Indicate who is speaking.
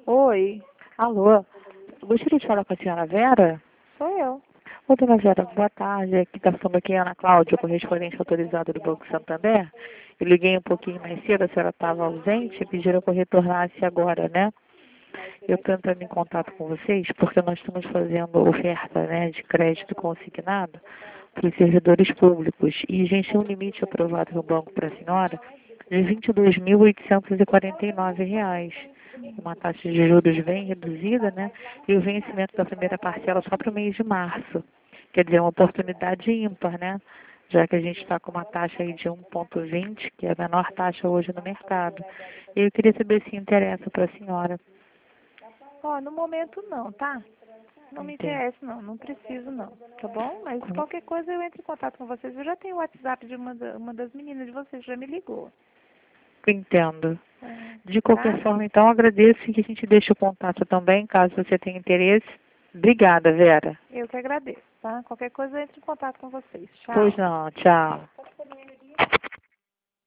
Speaker 1: Oi,
Speaker 2: Alô, eu gostaria de falar com a senhora Vera?
Speaker 1: sou eu.
Speaker 2: Ô, dona Vera, boa tarde. Aqui está falando aqui Ana Cláudia, correspondente autorizado do Banco Santander. Eu liguei um pouquinho mais cedo, a senhora estava ausente e pediram que eu retornasse agora, né? Eu estou entrando em contato com vocês porque nós estamos fazendo oferta, né, de crédito consignado para os servidores públicos. E a gente tem um limite aprovado no banco para a senhora de R$ 22.849. Uma taxa de juros bem reduzida, né? E o vencimento da primeira parcela só para o mês de março. Quer dizer, uma oportunidade ímpar, né? Já que a gente está com uma taxa aí de 1,20, que é a menor taxa hoje no mercado. E eu queria saber se interessa para a senhora.
Speaker 1: Ó, no momento não, tá? Não me
Speaker 2: Entendo.
Speaker 1: interessa não, não preciso não, tá bom? Mas qualquer coisa eu entro em contato com vocês. Eu já tenho o WhatsApp de uma das meninas de vocês, já me ligou.
Speaker 2: Entendo.
Speaker 1: É,
Speaker 2: De
Speaker 1: tá?
Speaker 2: qualquer forma, então, agradeço e que a gente deixe o contato também, caso você tenha interesse. Obrigada, Vera.
Speaker 1: Eu que agradeço, tá? Qualquer coisa eu entro em contato com vocês.
Speaker 2: Pois
Speaker 1: Tchau.
Speaker 2: não, tchau.